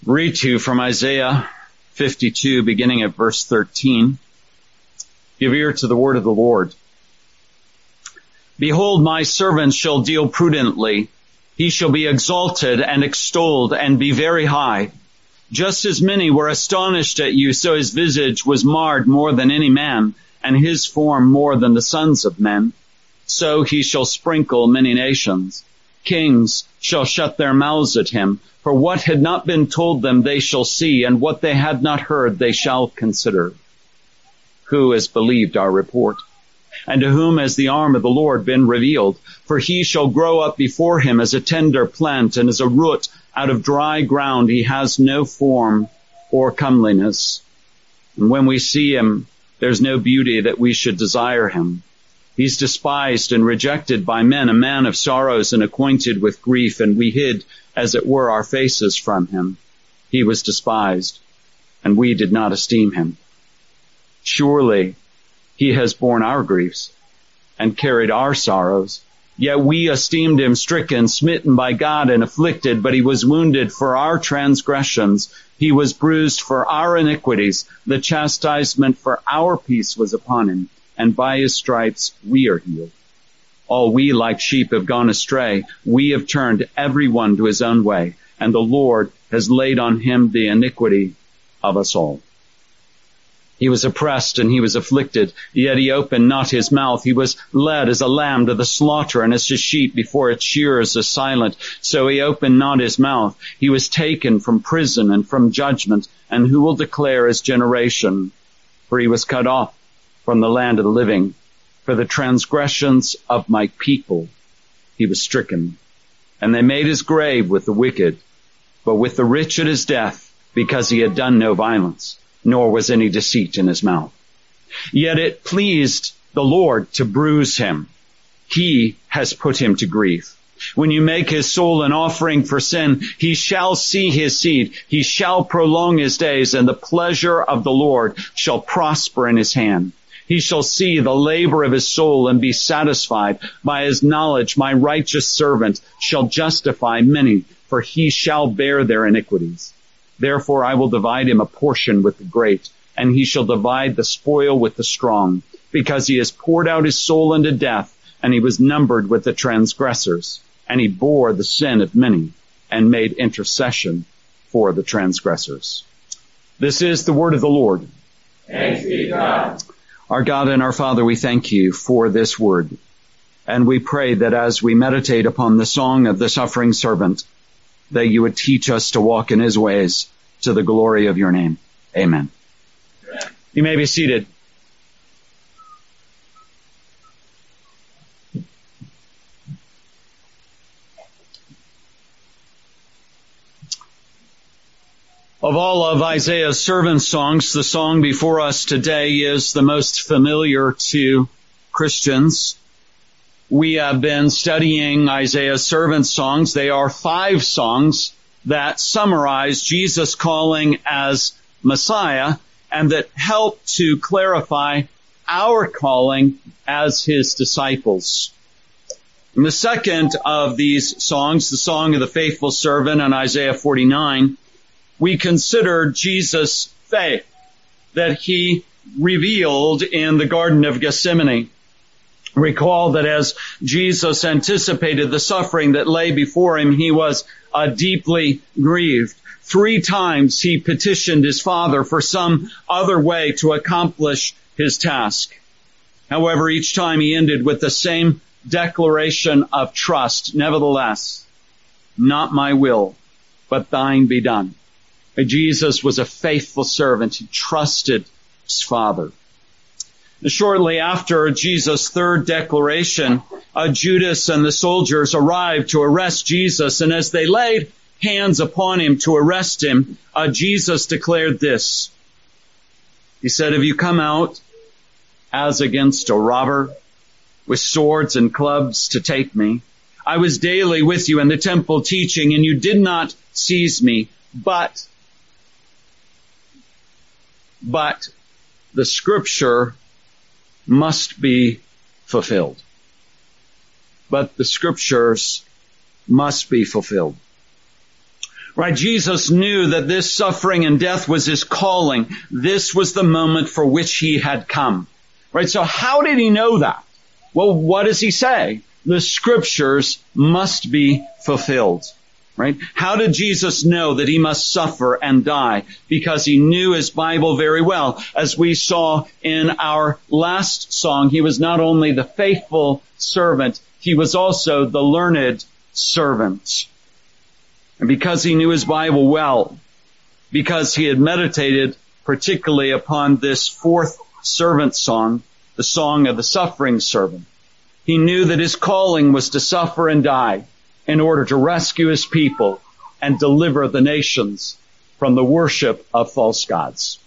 Read to you from Isaiah 52, beginning at verse 13. Give ear to the word of the Lord. Behold, my servant shall deal prudently. He shall be exalted and extolled and be very high. Just as many were astonished at you, so his visage was marred more than any man, and his form more than the sons of men. So he shall sprinkle many nations. Kings shall shut their mouths at him. For what had not been told them they shall see, and what they had not heard they shall consider. Who has believed our report? And to whom has the arm of the Lord been revealed? For he shall grow up before him as a tender plant, and as a root out of dry ground. He has no form or comeliness. And when we see him, there's no beauty that we should desire him. He's despised and rejected by men, a man of sorrows and acquainted with grief, and we hid, as it were, our faces from him. He was despised, and we did not esteem him. Surely he has borne our griefs and carried our sorrows. Yet we esteemed him stricken, smitten by God, and afflicted, but he was wounded for our transgressions. He was bruised for our iniquities. The chastisement for our peace was upon him, and by his stripes we are healed. All we like sheep have gone astray. We have turned every one to his own way, and the Lord has laid on him the iniquity of us all. He was oppressed and he was afflicted, yet he opened not his mouth. He was led as a lamb to the slaughter, and as a sheep before its shearers is silent, so he opened not his mouth. He was taken from prison and from judgment, and who will declare his generation? For he was cut off from the land of the living. For the transgressions of my people he was stricken. And they made his grave with the wicked, but with the rich at his death, because he had done no violence, nor was any deceit in his mouth. Yet it pleased the Lord to bruise him. He has put him to grief. When you make his soul an offering for sin, he shall see his seed. He shall prolong his days, and the pleasure of the Lord shall prosper in his hand. He shall see the labor of his soul and be satisfied. By his knowledge, my righteous servant shall justify many, for he shall bear their iniquities. Therefore I will divide him a portion with the great, and he shall divide the spoil with the strong, because he has poured out his soul unto death, and he was numbered with the transgressors. And he bore the sin of many, and made intercession for the transgressors. This is the word of the Lord. Thanks be to God. Our God and our Father, we thank you for this word. And we pray that as we meditate upon the song of the suffering servant, that you would teach us to walk in his ways to the glory of your name. Amen. You may be seated. Of all of Isaiah's servant songs, the song before us today is the most familiar to Christians. We have been studying Isaiah's servant songs. They are 5 songs that summarize Jesus' calling as Messiah and that help to clarify our calling as his disciples. In the second of these songs, the Song of the Faithful Servant in Isaiah 49, we consider Jesus' faith that he revealed in the Garden of Gethsemane. Recall that as Jesus anticipated the suffering that lay before him, he was deeply grieved. 3 times he petitioned his Father for some other way to accomplish his task. However, each time he ended with the same declaration of trust. Nevertheless, not my will, but thine be done. Jesus was a faithful servant. He trusted his Father. Shortly after Jesus' third declaration, Judas and the soldiers arrived to arrest Jesus, and as they laid hands upon him to arrest him, Jesus declared this. He said, "Have you come out as against a robber with swords and clubs to take me? I was daily with you in the temple teaching, and you did not seize me, but the scripture must be fulfilled." But the scriptures must be fulfilled. Right? Jesus knew that this suffering and death was his calling. This was the moment for which he had come. Right? So how did he know that? Well, what does he say? The scriptures must be fulfilled. Right? How did Jesus know that he must suffer and die? Because he knew his Bible very well. As we saw in our last song, he was not only the faithful servant, he was also the learned servant. And because he knew his Bible well, because he had meditated particularly upon this fourth servant song, the song of the suffering servant, he knew that his calling was to suffer and die in order to rescue his people and deliver the nations from the worship of false gods.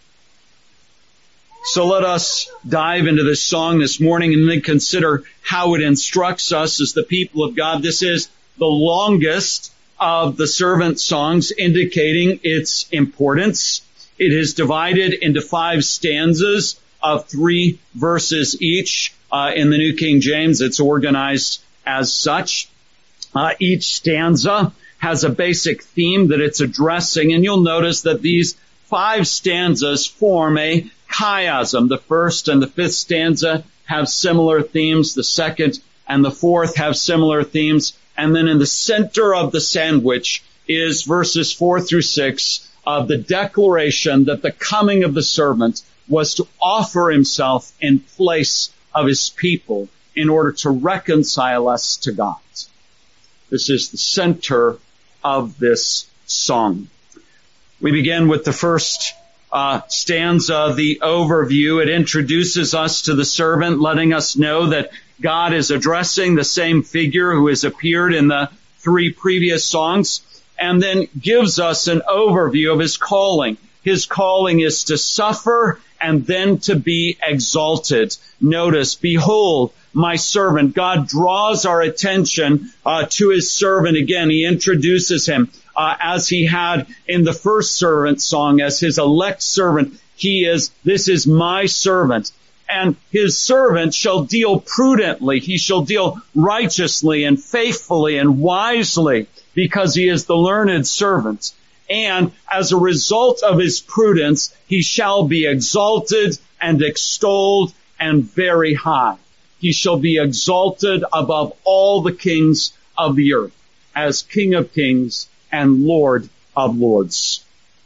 So let us dive into this song this morning and then consider how it instructs us as the people of God. This is the longest of the servant songs, indicating its importance. It is divided into 5 stanzas of 3 verses each. In the New King James, it's organized as such. Each stanza has a basic theme that it's addressing, and you'll notice that these 5 stanzas form a chiasm. The first and the 5th stanza have similar themes. The second and the 4th have similar themes. And then in the center of the sandwich is verses 4 through 6 of the declaration that the coming of the servant was to offer himself in place of his people in order to reconcile us to God. This is the center of this song. We begin with the first stanza, the overview. It introduces us to the servant, letting us know that God is addressing the same figure who has appeared in the 3 previous songs, and then gives us an overview of his calling. His calling is to suffer and then to be exalted. Notice, behold, my servant. God draws our attention to his servant again. He introduces him as he had in the first servant song as his elect servant. This is my servant. And his servant shall deal prudently. He shall deal righteously and faithfully and wisely because he is the learned servant. And as a result of his prudence, he shall be exalted and extolled and very high. He shall be exalted above all the kings of the earth as King of kings and Lord of lords.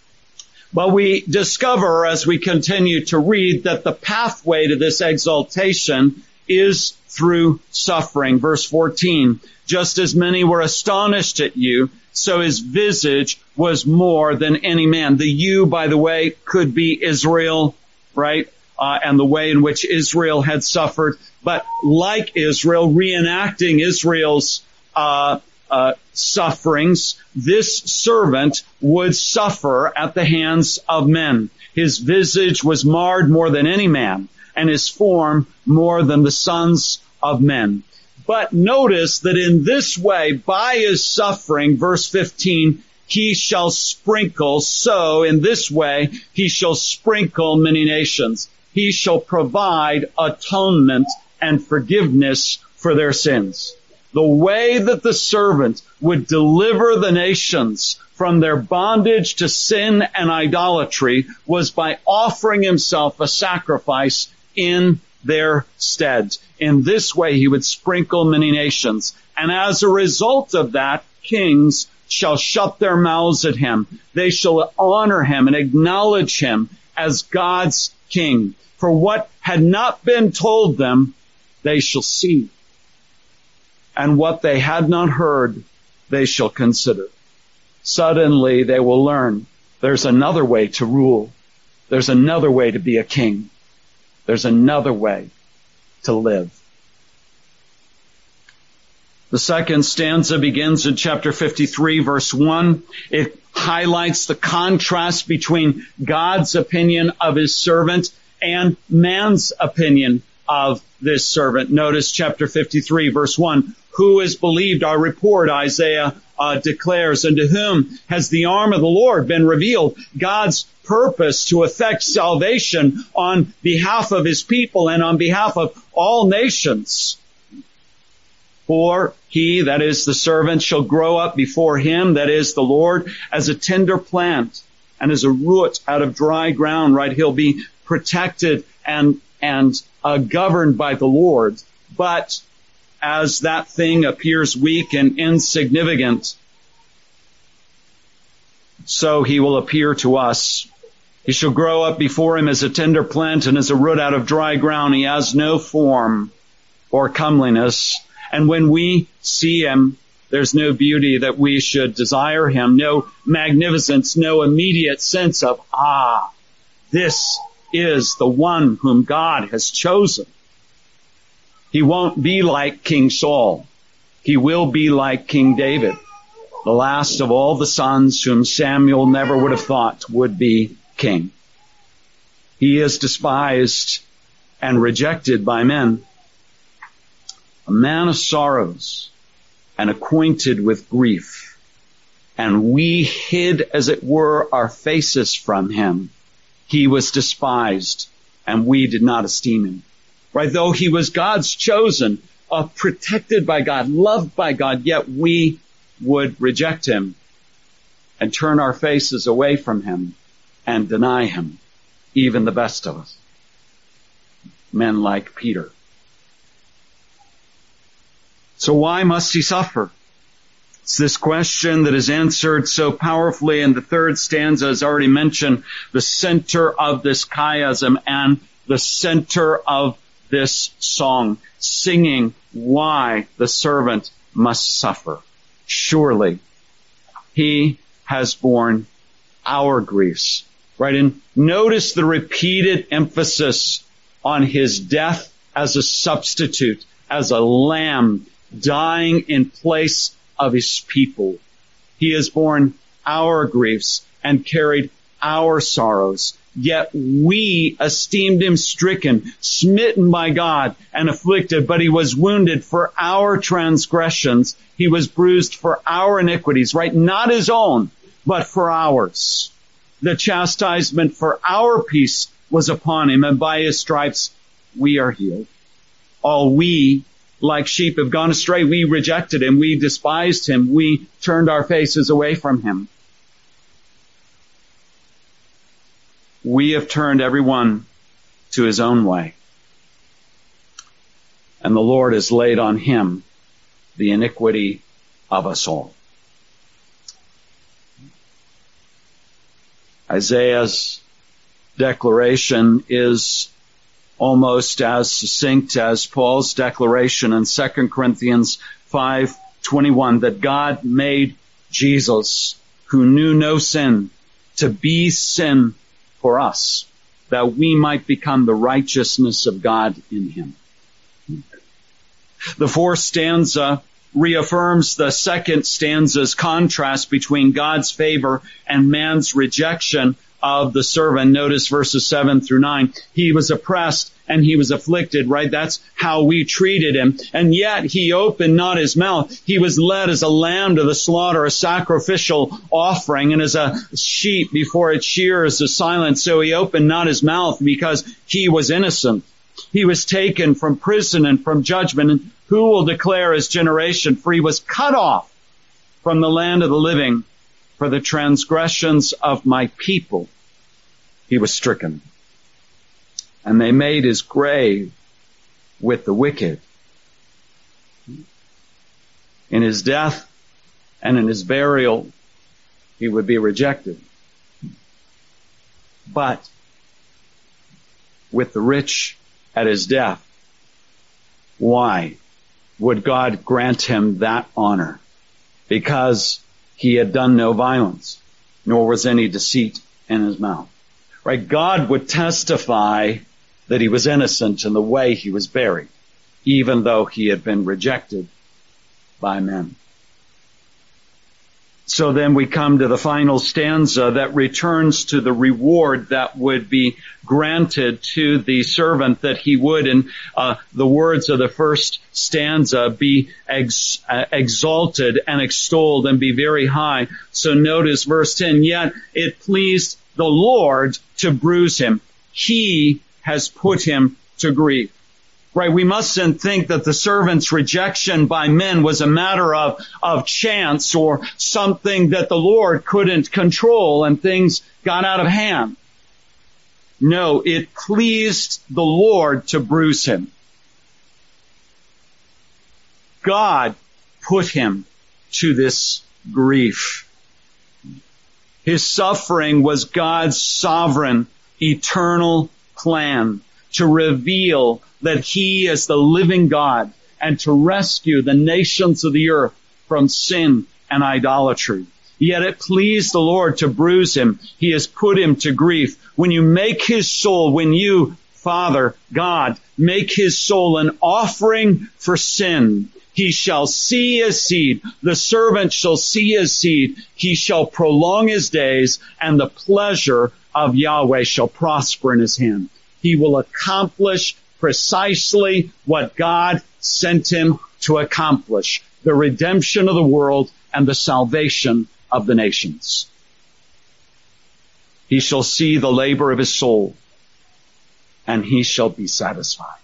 But we discover as we continue to read that the pathway to this exaltation is through suffering. Verse 14, just as many were astonished at you, so his visage was more than any man. The you, by the way, could be Israel, right? And the way in which Israel had suffered. But like Israel, reenacting Israel's sufferings, this servant would suffer at the hands of men. His visage was marred more than any man, and his form more than the sons of men. But notice that in this way, by his suffering, verse 15, he shall sprinkle, so in this way, he shall sprinkle many nations. He shall provide atonement and forgiveness for their sins. The way that the servant would deliver the nations from their bondage to sin and idolatry was by offering himself a sacrifice in their stead. In this way, he would sprinkle many nations. And as a result of that, kings shall shut their mouths at him. They shall honor him and acknowledge him as God's king. For what had not been told them, they shall see. And what they had not heard, they shall consider. Suddenly they will learn there's another way to rule. There's another way to be a king. There's another way to live. The second stanza begins in chapter 53, verse 1. It highlights the contrast between God's opinion of his servant and man's opinion of this servant. Notice chapter 53, verse 1. Who has believed our report, Isaiah declares, and to whom has the arm of the Lord been revealed? God's purpose to effect salvation on behalf of his people and on behalf of all nations. For he, that is the servant, shall grow up before him, that is the Lord, as a tender plant and as a root out of dry ground, right? He'll be protected and governed by the Lord. But as that thing appears weak and insignificant, so he will appear to us. He shall grow up before him as a tender plant and as a root out of dry ground. He has no form or comeliness. And when we see him, there's no beauty that we should desire him, no magnificence, no immediate sense of, this is the one whom God has chosen. He won't be like King Saul. He will be like King David, the last of all the sons whom Samuel never would have thought would be king. He is despised and rejected by men, a man of sorrows and acquainted with grief. And we hid, as it were, our faces from him. He was despised, and we did not esteem him. Right? Though he was God's chosen, protected by God, loved by God, yet we would reject him and turn our faces away from him and deny him, even the best of us. Men like Peter. So why must he suffer? It's this question that is answered so powerfully in the third stanza, as already mentioned, the center of this chiasm and the center of this song, singing why the servant must suffer. Surely he has borne our griefs. Right? And notice the repeated emphasis on his death as a substitute, as a lamb, dying in place of his people. He has borne our griefs and carried our sorrows. Yet we esteemed him stricken, smitten by God, and afflicted. But he was wounded for our transgressions. He was bruised for our iniquities, right? Not his own, but for ours. The chastisement for our peace was upon him, and by his stripes we are healed. All we, like sheep, have gone astray. We rejected him. We despised him. We turned our faces away from him. We have turned everyone to his own way. And the Lord has laid on him the iniquity of us all. Isaiah's declaration is almost as succinct as Paul's declaration in 2 Corinthians 5:21 that God made Jesus, who knew no sin, to be sin for us, that we might become the righteousness of God in him. The fourth stanza reaffirms the second stanza's contrast between God's favor and man's rejection of the servant. Notice verses 7 through 9. He was oppressed and he was afflicted, right? That's how we treated him. And yet he opened not his mouth. He was led as a lamb to the slaughter, a sacrificial offering, and as a sheep before its shearers is silent. So he opened not his mouth because he was innocent. He was taken from prison and from judgment. And who will declare his generation? For he was cut off from the land of the living. For the transgressions of my people he was stricken. And they made his grave with the wicked. In his death and in his burial, he would be rejected. But with the rich at his death, why would God grant him that honor? Because he had done no violence, nor was any deceit in his mouth. Right? God would testify that he was innocent in the way he was buried, even though he had been rejected by men. So then we come to the final stanza that returns to the reward that would be granted to the servant, that he would, in the words of the first stanza, be exalted and extolled and be very high. So notice verse 10, yet it pleased the Lord to bruise him. He has put him to grief. Right? We mustn't think that the servant's rejection by men was a matter of chance or something that the Lord couldn't control and things got out of hand. No, it pleased the Lord to bruise him. God put him to this grief. His suffering was God's sovereign, eternal plan to reveal that he is the living God and to rescue the nations of the earth from sin and idolatry. Yet it pleased the Lord to bruise him. He has put him to grief. When you make his soul, when you, Father, God, make his soul an offering for sin, he shall see his seed. The servant shall see his seed. He shall prolong his days, and the pleasure of Yahweh shall prosper in his hand. He will accomplish precisely what God sent him to accomplish, the redemption of the world and the salvation of the nations. He shall see the labor of his soul, and he shall be satisfied.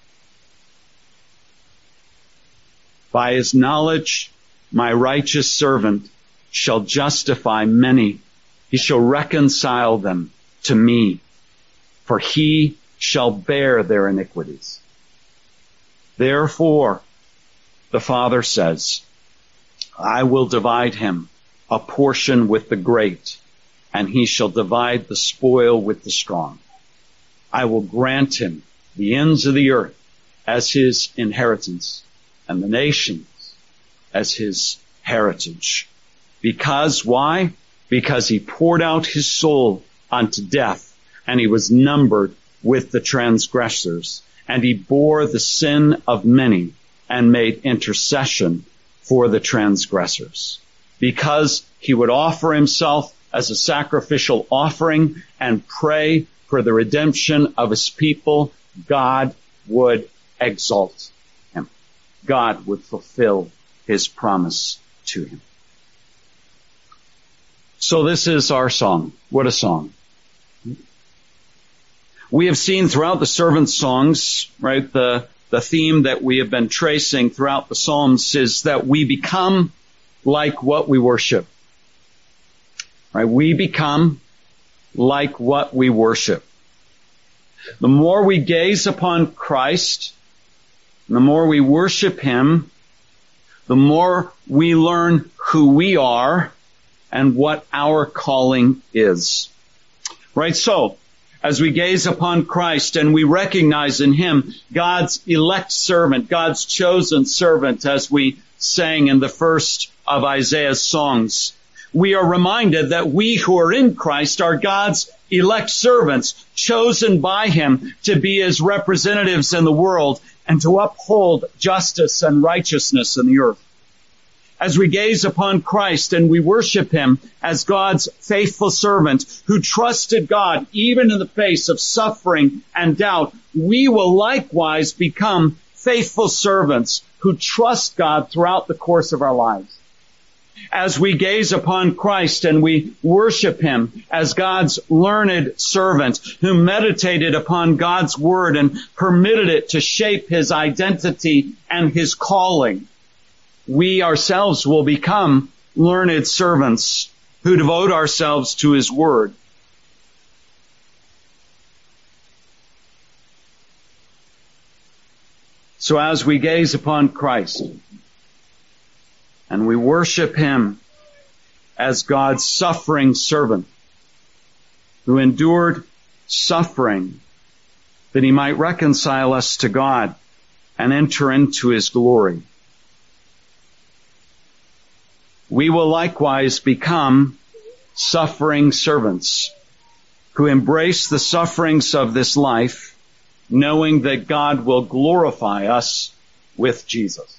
By his knowledge, my righteous servant shall justify many. He shall reconcile them to me, for he shall bear their iniquities. Therefore, the Father says, I will divide him a portion with the great, and he shall divide the spoil with the strong. I will grant him the ends of the earth as his inheritance, and the nations as his heritage. Because, why? Because he poured out his soul unto death, and he was numbered with the transgressors, and he bore the sin of many, and made intercession for the transgressors. Because he would offer himself as a sacrificial offering and pray for the redemption of his people, God would exalt him. God would fulfill his promise to him. So this is our song. What a song. We have seen throughout the servant songs, right, the theme that we have been tracing throughout the Psalms is that we become like what we worship. Right? We become like what we worship. The more we gaze upon Christ, the more we worship him, the more we learn who we are and what our calling is. Right? So, as we gaze upon Christ and we recognize in him God's elect servant, God's chosen servant, as we sang in the first of Isaiah's songs, we are reminded that we who are in Christ are God's elect servants, chosen by him to be his representatives in the world and to uphold justice and righteousness in the earth. As we gaze upon Christ and we worship him as God's faithful servant who trusted God even in the face of suffering and doubt, we will likewise become faithful servants who trust God throughout the course of our lives. As we gaze upon Christ and we worship him as God's learned servant who meditated upon God's word and permitted it to shape his identity and his calling, we ourselves will become learned servants who devote ourselves to his word. So as we gaze upon Christ and we worship him as God's suffering servant who endured suffering that he might reconcile us to God and enter into his glory, we will likewise become suffering servants who embrace the sufferings of this life, knowing that God will glorify us with Jesus.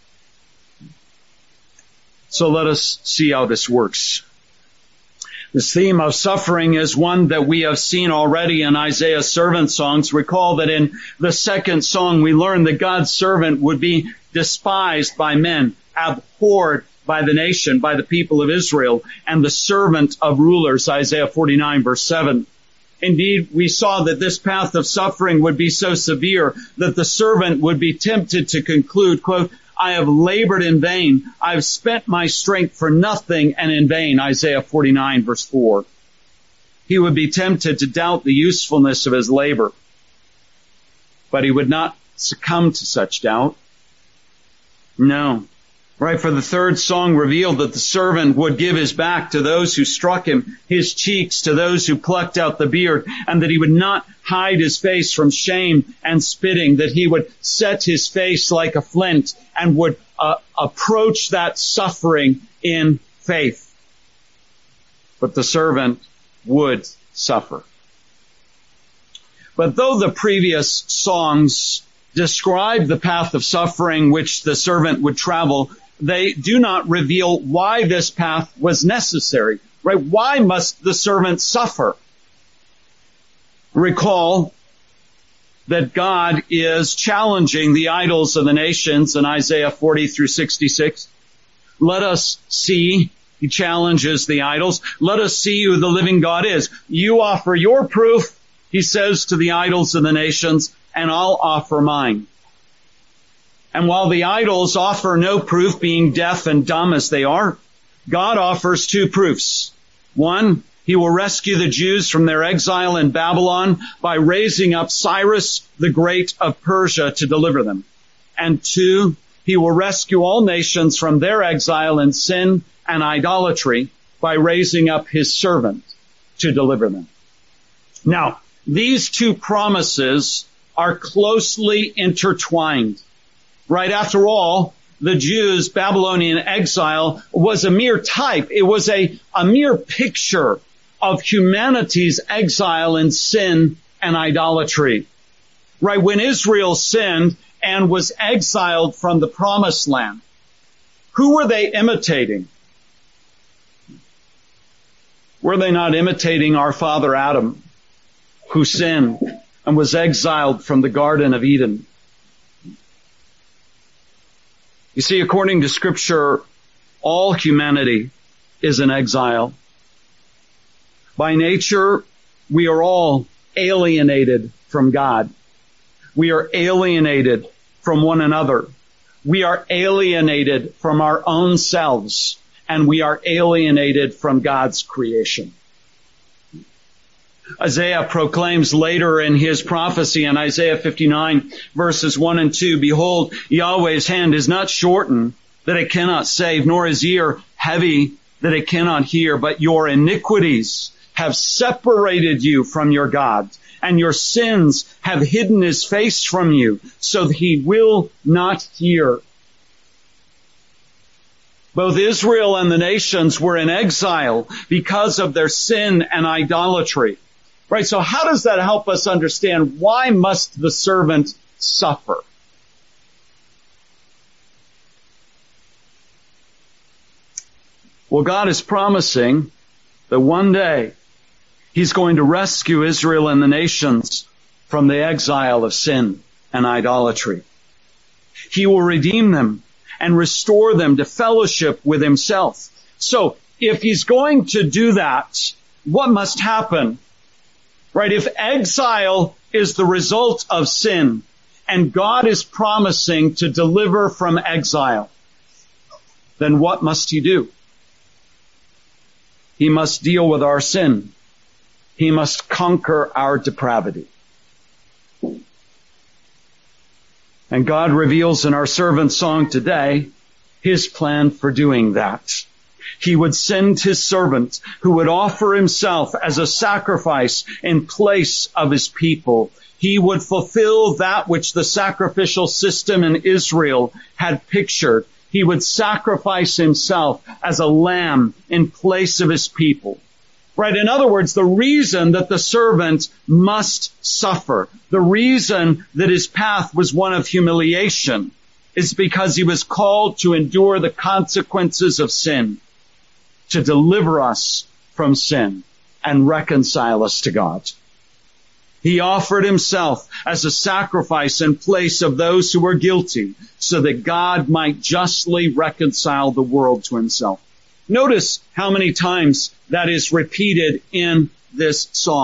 So let us see how this works. This theme of suffering is one that we have seen already in Isaiah's servant songs. Recall that in the second song we learned that God's servant would be despised by men, abhorred by the nation, by the people of Israel, and the servant of rulers, Isaiah 49 verse 7. Indeed, we saw that this path of suffering would be so severe that the servant would be tempted to conclude, quote, I have labored in vain. I've spent my strength for nothing and in vain. Isaiah 49 verse 4. He would be tempted to doubt the usefulness of his labor, but he would not succumb to such doubt. No. Right, for the third song revealed that the servant would give his back to those who struck him, his cheeks to those who plucked out the beard, and that he would not hide his face from shame and spitting, that he would set his face like a flint and would approach that suffering in faith. But the servant would suffer. But though the previous songs describe the path of suffering which the servant would travel, they do not reveal why this path was necessary, right? Why must the servant suffer? Recall that God is challenging the idols of the nations in Isaiah 40 through 66. Let us see, he challenges the idols. Let us see who the living God is. You offer your proof, he says to the idols of the nations, and I'll offer mine. And while the idols offer no proof, being deaf and dumb as they are, God offers two proofs. One, he will rescue the Jews from their exile in Babylon by raising up Cyrus the Great of Persia to deliver them. And two, he will rescue all nations from their exile in sin and idolatry by raising up his servant to deliver them. Now, these two promises are closely intertwined. Right, after all, the Jews' Babylonian exile was a mere type. It was a mere picture of humanity's exile in sin and idolatry. Right, when Israel sinned and was exiled from the promised land, who were they imitating? Were they not imitating our father Adam, who sinned and was exiled from the Garden of Eden? You see, according to Scripture, all humanity is in exile. By nature, we are all alienated from God. We are alienated from one another. We are alienated from our own selves, and we are alienated from God's creation. Isaiah proclaims later in his prophecy in Isaiah 59 verses 1 and 2, Behold, Yahweh's hand is not shortened that it cannot save, nor his ear heavy that it cannot hear, but your iniquities have separated you from your God, and your sins have hidden his face from you, so that he will not hear. Both Israel and the nations were in exile because of their sin and idolatry. Right, so how does that help us understand why must the servant suffer? Well, God is promising that one day he's going to rescue Israel and the nations from the exile of sin and idolatry. He will redeem them and restore them to fellowship with himself. So, if he's going to do that, what must happen? Right, if exile is the result of sin, and God is promising to deliver from exile, then what must he do? He must deal with our sin. He must conquer our depravity. And God reveals in our servant song today his plan for doing that. He would send his servant who would offer himself as a sacrifice in place of his people. He would fulfill that which the sacrificial system in Israel had pictured. He would sacrifice himself as a lamb in place of his people. Right? In other words, the reason that the servant must suffer, the reason that his path was one of humiliation, is because he was called to endure the consequences of sin, to deliver us from sin and reconcile us to God. He offered himself as a sacrifice in place of those who were guilty, so that God might justly reconcile the world to himself. Notice how many times that is repeated in this song.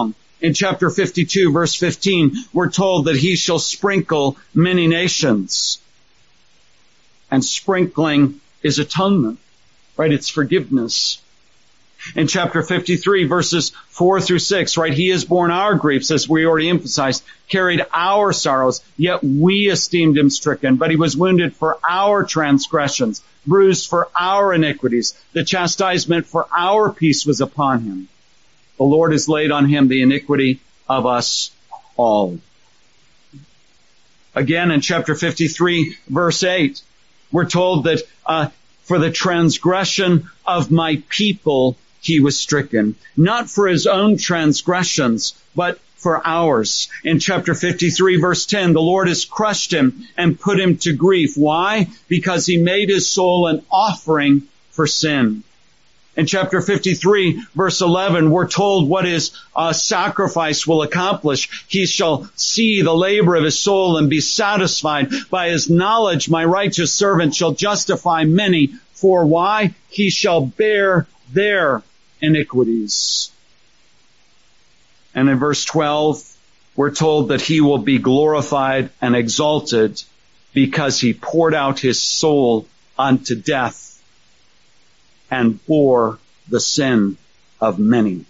In chapter 52, verse 15, we're told that he shall sprinkle many nations. And sprinkling is atonement, right? It's forgiveness. In chapter 53, verses 4 through 6, right? He has borne our griefs, as we already emphasized, carried our sorrows, yet we esteemed him stricken. But he was wounded for our transgressions, bruised for our iniquities. The chastisement for our peace was upon him. The Lord has laid on him the iniquity of us all. Again, in chapter 53, verse 8, we're told that for the transgression of my people he was stricken. Not for his own transgressions, but for ours. In chapter 53, verse 10, the Lord has crushed him and put him to grief. Why? Because he made his soul an offering for sin. In chapter 53, verse 11, we're told what his sacrifice will accomplish. He shall see the labor of his soul and be satisfied. By his knowledge, my righteous servant shall justify many. For why? He shall bear their iniquities. And in verse 12, we're told that he will be glorified and exalted because he poured out his soul unto death and bore the sin of many.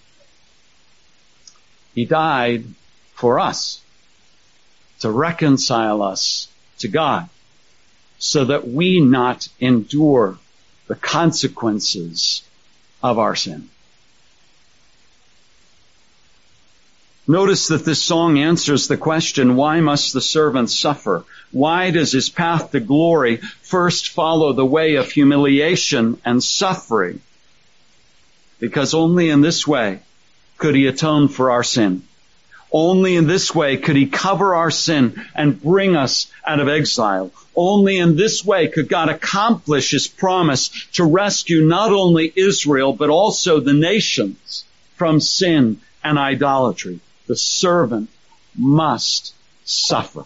He died for us, to reconcile us to God, so that we not endure the consequences of our sin. Notice that this song answers the question, why must the servant suffer? Why does his path to glory first follow the way of humiliation and suffering? Because only in this way could he atone for our sin. Only in this way could he cover our sin and bring us out of exile. Only in this way could God accomplish his promise to rescue not only Israel, but also the nations from sin and idolatry. The servant must suffer.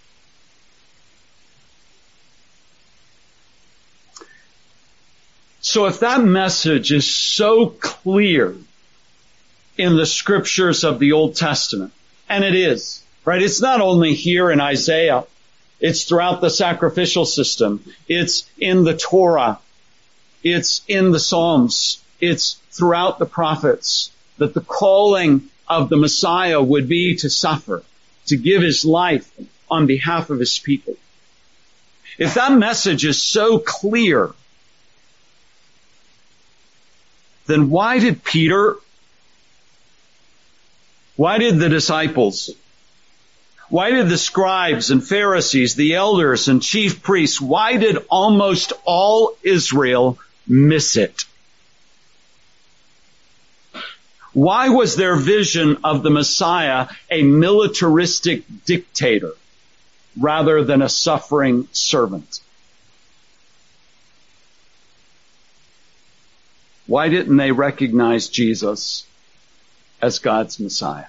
So if that message is so clear in the scriptures of the Old Testament, and it is, right? It's not only here in Isaiah. It's throughout the sacrificial system. It's in the Torah. It's in the Psalms. It's throughout the prophets that the calling of the Messiah would be to suffer, to give his life on behalf of his people. If that message is so clear, then why did the disciples, why did the scribes and Pharisees, the elders and chief priests, why did almost all Israel miss it? Why was their vision of the Messiah a militaristic dictator rather than a suffering servant? Why didn't they recognize Jesus as God's Messiah?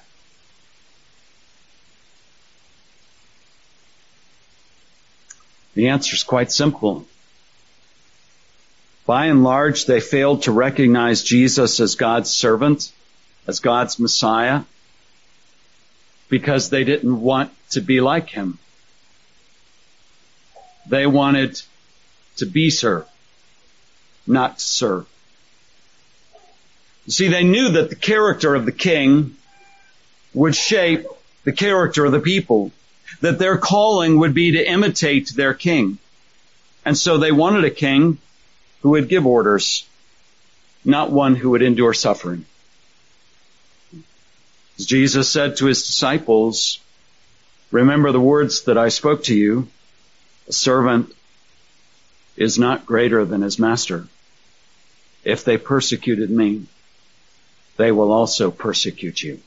The answer is quite simple. By and large, they failed to recognize Jesus as God's servant, as God's Messiah, because they didn't want to be like him. They wanted to be served, not to serve. You see, they knew that the character of the king would shape the character of the people, that their calling would be to imitate their king. And so they wanted a king who would give orders, not one who would endure suffering. As Jesus said to his disciples, remember the words that I spoke to you, a servant is not greater than his master. If they persecuted me, they will also persecute you.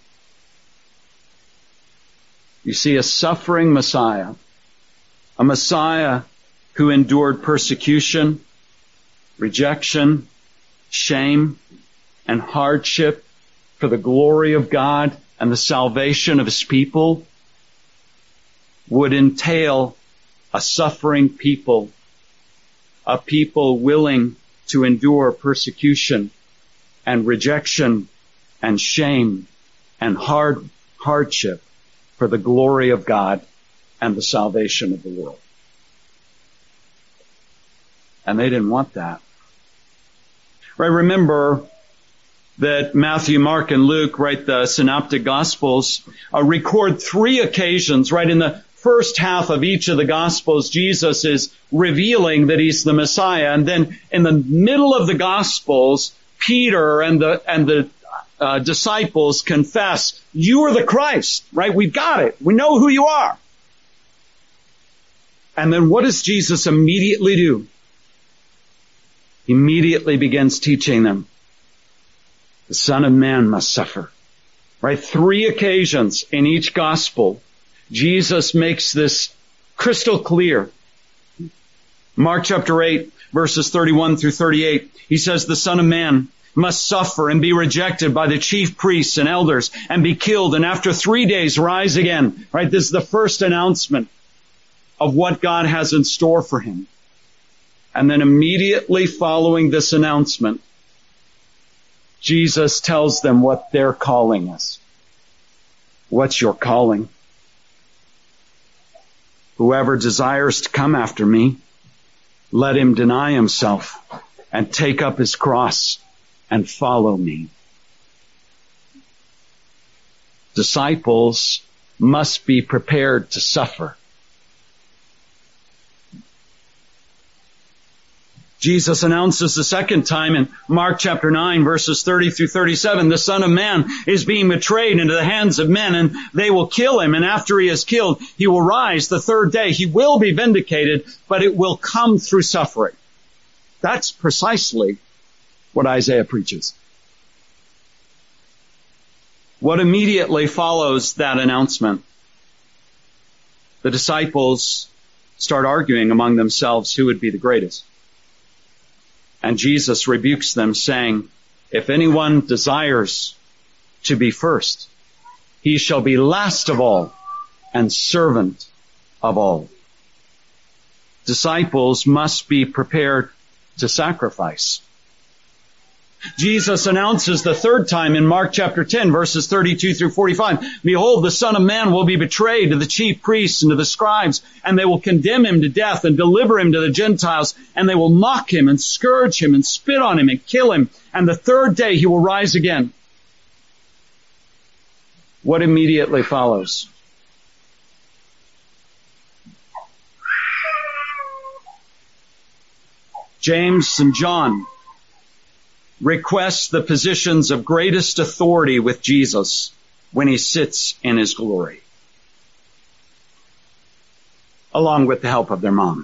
You see, a suffering Messiah, a Messiah who endured persecution, rejection, shame, and hardship for the glory of God and the salvation of his people, would entail a suffering people, a people willing to endure persecution and rejection and shame and hard hardship for the glory of God and the salvation of the world. And they didn't want that. Right? Remember that Matthew, Mark, and Luke, right, the synoptic gospels, record 3 occasions, right? In the first half of each of the gospels, Jesus is revealing that he's the Messiah. And then in the middle of the gospels, Peter and the disciples confess, you are the Christ, right? We've got it. We know who you are. And then what does Jesus immediately do? He immediately begins teaching them. The Son of Man must suffer. Right? 3 occasions in each gospel, Jesus makes this crystal clear. Mark chapter 8, verses 31 through 38, he says the Son of Man must suffer and be rejected by the chief priests and elders and be killed and after 3 days rise again. Right? This is the first announcement of what God has in store for him. And then immediately following this announcement, Jesus tells them what their calling is. What's your calling? Whoever desires to come after me, let him deny himself and take up his cross and follow me. Disciples must be prepared to suffer. Jesus announces the second time in Mark chapter 9, verses 30 through 37, the Son of Man is being betrayed into the hands of men and they will kill him. And after he is killed, he will rise the third day. He will be vindicated, but it will come through suffering. That's precisely what Isaiah preaches. What immediately follows that announcement? The disciples start arguing among themselves who would be the greatest. And Jesus rebukes them saying, if anyone desires to be first, he shall be last of all and servant of all. Disciples must be prepared to sacrifice. Jesus announces the third time in Mark chapter 10, verses 32 through 45, behold, the Son of Man will be betrayed to the chief priests and to the scribes, and they will condemn him to death and deliver him to the Gentiles, and they will mock him and scourge him and spit on him and kill him, and the third day he will rise again. What immediately follows? James and John requests the positions of greatest authority with Jesus when he sits in his glory, along with the help of their mom.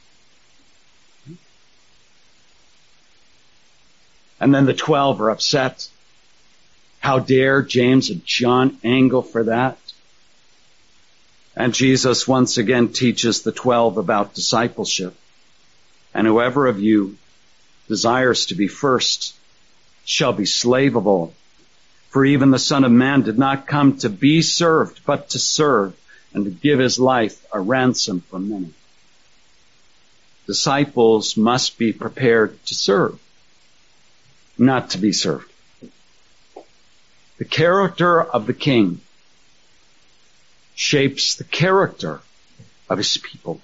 And then the 12 are upset. How dare James and John angle for that? And Jesus once again teaches the 12 about discipleship. And whoever of you desires to be first shall be slave of all. For even the Son of Man did not come to be served, but to serve and to give his life a ransom for many. Disciples must be prepared to serve, not to be served. The character of the King shapes the character of his people.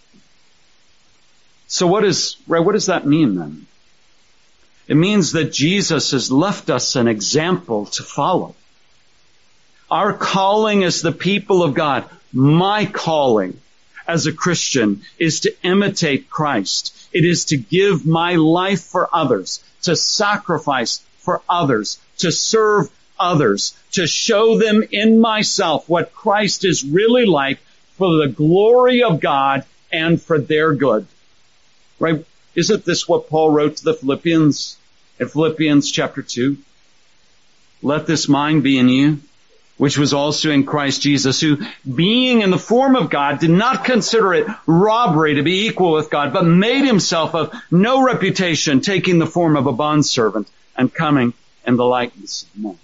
So what does that mean then? It means that Jesus has left us an example to follow. Our calling as the people of God, my calling as a Christian, is to imitate Christ. It is to give my life for others, to sacrifice for others, to serve others, to show them in myself what Christ is really like for the glory of God and for their good. Right? Isn't this what Paul wrote to the Philippians in Philippians chapter 2? Let this mind be in you, which was also in Christ Jesus, who, being in the form of God, did not consider it robbery to be equal with God, but made himself of no reputation, taking the form of a bondservant and coming in the likeness of men.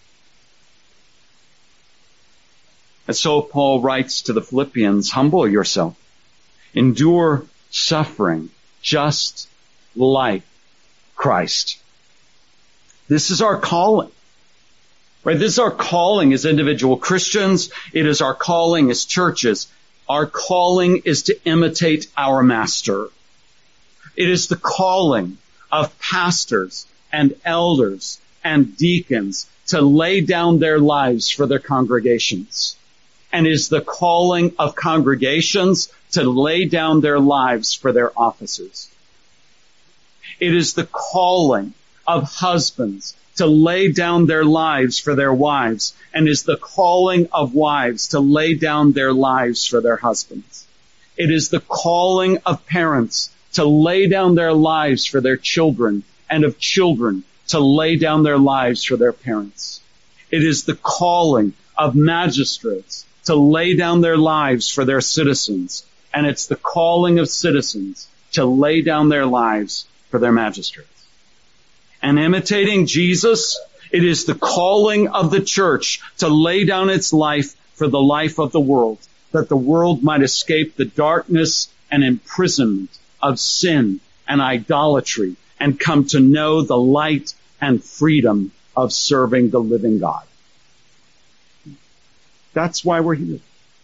And so Paul writes to the Philippians, humble yourself, endure suffering, just like Christ. This is our calling. Right? This is our calling as individual Christians. It is our calling as churches. Our calling is to imitate our Master. It is the calling of pastors and elders and deacons to lay down their lives for their congregations. And it is the calling of congregations to lay down their lives for their officers. It is the calling of husbands to lay down their lives for their wives, and is the calling of wives to lay down their lives for their husbands. It is the calling of parents to lay down their lives for their children, and of children to lay down their lives for their parents. It is the calling of magistrates to lay down their lives for their citizens, and it's the calling of citizens to lay down their lives for their magistrates. And imitating Jesus, it is the calling of the church to lay down its life for the life of the world, that the world might escape the darkness and imprisonment of sin and idolatry and come to know the light and freedom of serving the living God. That's why we're here.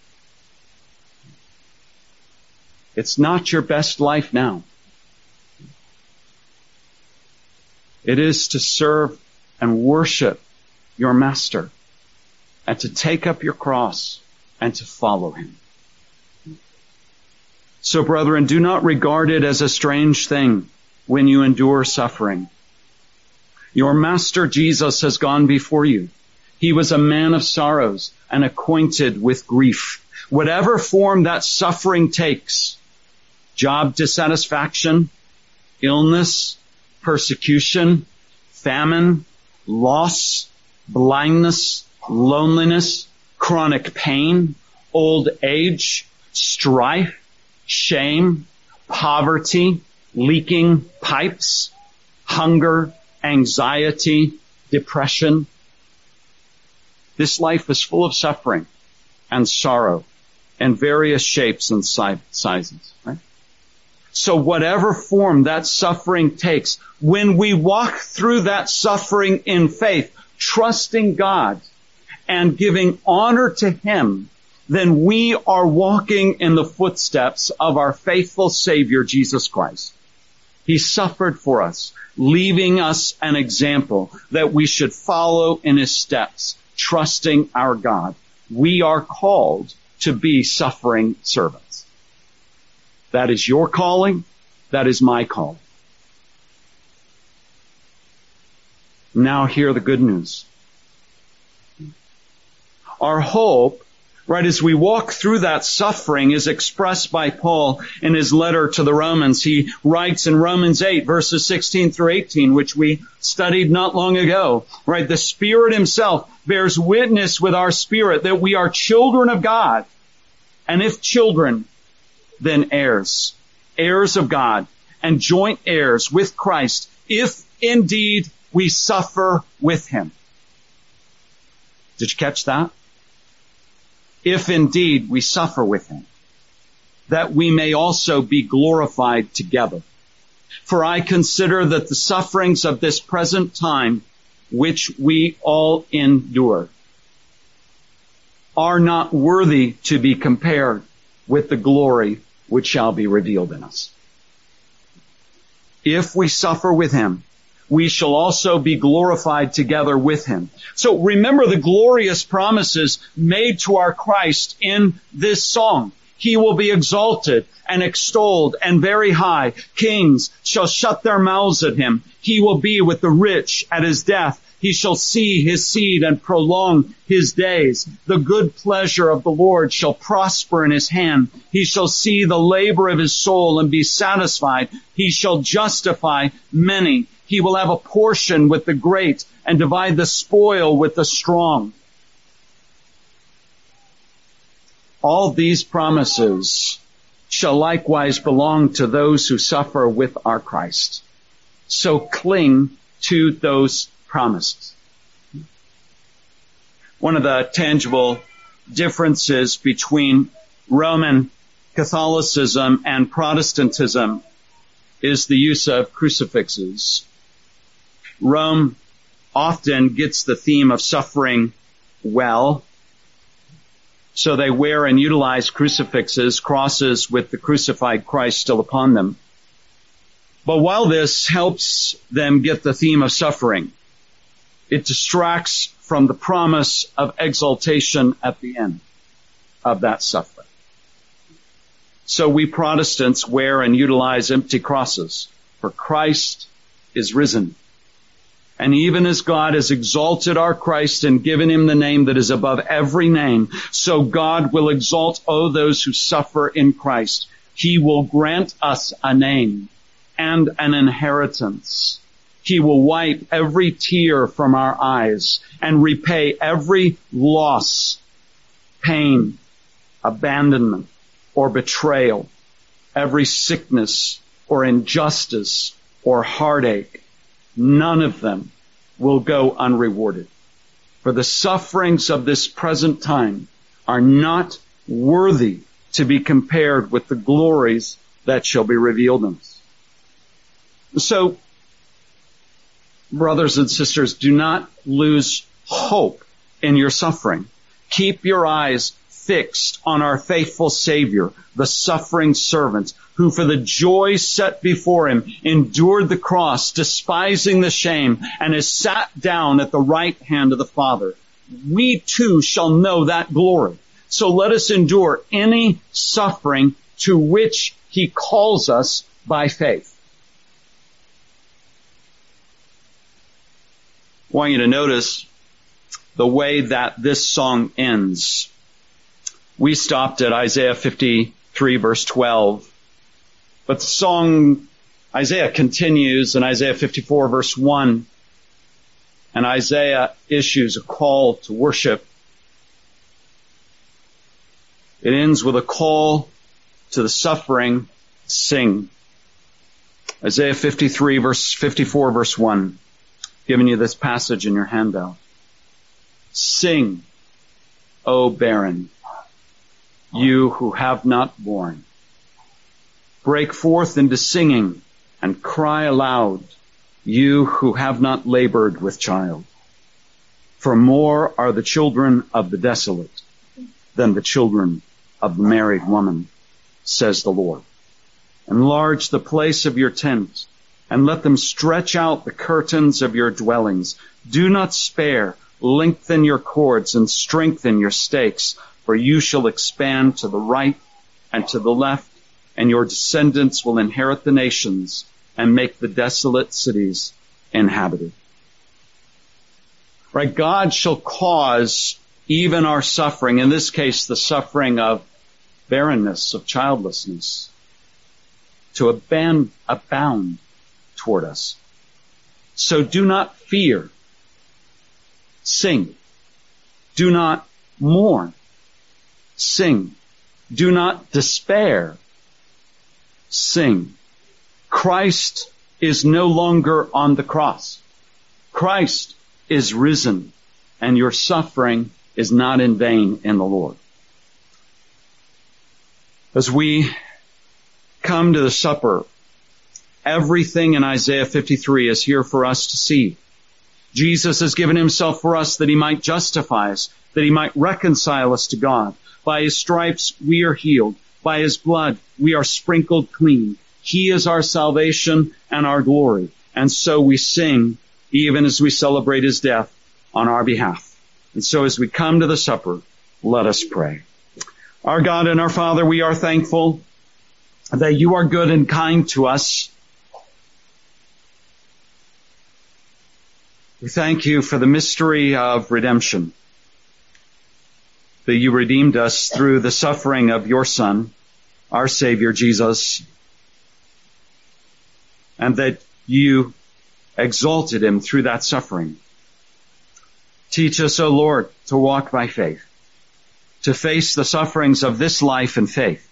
It's not your best life now. It is to serve and worship your Master and to take up your cross and to follow Him. So, brethren, do not regard it as a strange thing when you endure suffering. Your Master Jesus has gone before you. He was a man of sorrows and acquainted with grief. Whatever form that suffering takes, job dissatisfaction, illness, persecution, famine, loss, blindness, loneliness, chronic pain, old age, strife, shame, poverty, leaking pipes, hunger, anxiety, depression. This life is full of suffering and sorrow in various shapes and sizes, right? So whatever form that suffering takes, when we walk through that suffering in faith, trusting God and giving honor to Him, then we are walking in the footsteps of our faithful Savior, Jesus Christ. He suffered for us, leaving us an example that we should follow in His steps, trusting our God. We are called to be suffering servants. That is your calling. That is my calling. Now hear the good news. Our hope, right, as we walk through that suffering is expressed by Paul in his letter to the Romans. He writes in Romans 8, verses 16 through 18, which we studied not long ago, right? The Spirit Himself bears witness with our spirit that we are children of God. And if children, then heirs, heirs of God, and joint heirs with Christ, if indeed we suffer with Him. Did you catch that? If indeed we suffer with Him, that we may also be glorified together. For I consider that the sufferings of this present time, which we all endure, are not worthy to be compared with the glory which shall be revealed in us. If we suffer with Him, we shall also be glorified together with Him. So remember the glorious promises made to our Christ in this song. He will be exalted and extolled and very high. Kings shall shut their mouths at Him. He will be with the rich at His death. He shall see His seed and prolong His days. The good pleasure of the Lord shall prosper in His hand. He shall see the labor of His soul and be satisfied. He shall justify many. He will have a portion with the great and divide the spoil with the strong. All these promises shall likewise belong to those who suffer with our Christ. So cling to those promises. One of the tangible differences between Roman Catholicism and Protestantism is the use of crucifixes. Rome often gets the theme of suffering well. So they wear and utilize crucifixes, crosses with the crucified Christ still upon them. But while this helps them get the theme of suffering, it distracts from the promise of exaltation at the end of that suffering. So we Protestants wear and utilize empty crosses, for Christ is risen. And even as God has exalted our Christ and given him the name that is above every name, so God will exalt those who suffer in Christ. He will grant us a name and an inheritance. He will wipe every tear from our eyes and repay every loss, pain, abandonment, or betrayal, every sickness or injustice or heartache. None of them will go unrewarded. For the sufferings of this present time are not worthy to be compared with the glories that shall be revealed in us. So, brothers and sisters, do not lose hope in your suffering. Keep your eyes fixed on our faithful Savior, the suffering servant, who for the joy set before him endured the cross, despising the shame, and has sat down at the right hand of the Father. We too shall know that glory. So let us endure any suffering to which he calls us by faith. I want you to notice the way that this song ends. We stopped at Isaiah 53 verse 12. But the song, Isaiah continues in Isaiah 54 verse 1. And Isaiah issues a call to worship. It ends with a call to the suffering, sing. Isaiah 54 verse 1. Giving you this passage in your handout. Sing, O barren, you who have not borne. Break forth into singing and cry aloud, you who have not labored with child. For more are the children of the desolate than the children of the married woman, says the Lord. Enlarge the place of your tent, and let them stretch out the curtains of your dwellings. Do not spare, lengthen your cords and strengthen your stakes, for you shall expand to the right and to the left, and your descendants will inherit the nations and make the desolate cities inhabited. Right? God shall cause even our suffering, in this case the suffering of barrenness, of childlessness, to abound toward us. So do not fear. Sing. Do not mourn. Sing. Do not despair. Sing. Christ is no longer on the cross. Christ is risen, and your suffering is not in vain in the Lord. As we come to the supper, everything in Isaiah 53 is here for us to see. Jesus has given himself for us that he might justify us, that he might reconcile us to God. By his stripes we are healed. By his blood we are sprinkled clean. He is our salvation and our glory. And so we sing even as we celebrate his death on our behalf. And so as we come to the supper, let us pray. Our God and our Father, we are thankful that you are good and kind to us. We thank you for the mystery of redemption, that you redeemed us through the suffering of your Son, our Savior Jesus, and that you exalted him through that suffering. Teach us, O Lord, to walk by faith, to face the sufferings of this life in faith,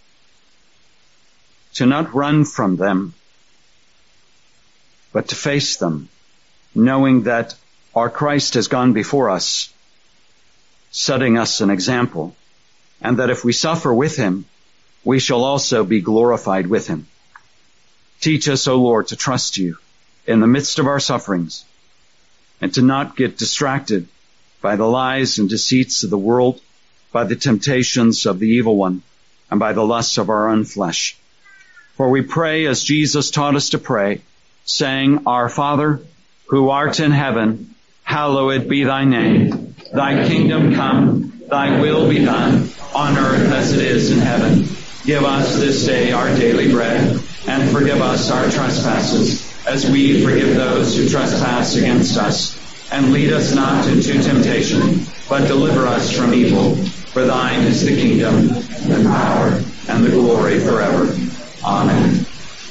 to not run from them, but to face them, knowing that our Christ has gone before us, setting us an example, and that if we suffer with him, we shall also be glorified with him. Teach us, O Lord, to trust you in the midst of our sufferings, and to not get distracted by the lies and deceits of the world, by the temptations of the evil one, and by the lusts of our own flesh. For we pray as Jesus taught us to pray, saying, Our Father, who art in heaven, hallowed be thy name. Thy kingdom come, thy will be done, on earth as it is in heaven. Give us this day our daily bread, and forgive us our trespasses, as we forgive those who trespass against us. And lead us not into temptation, but deliver us from evil. For thine is the kingdom, the power, and the glory forever. Amen.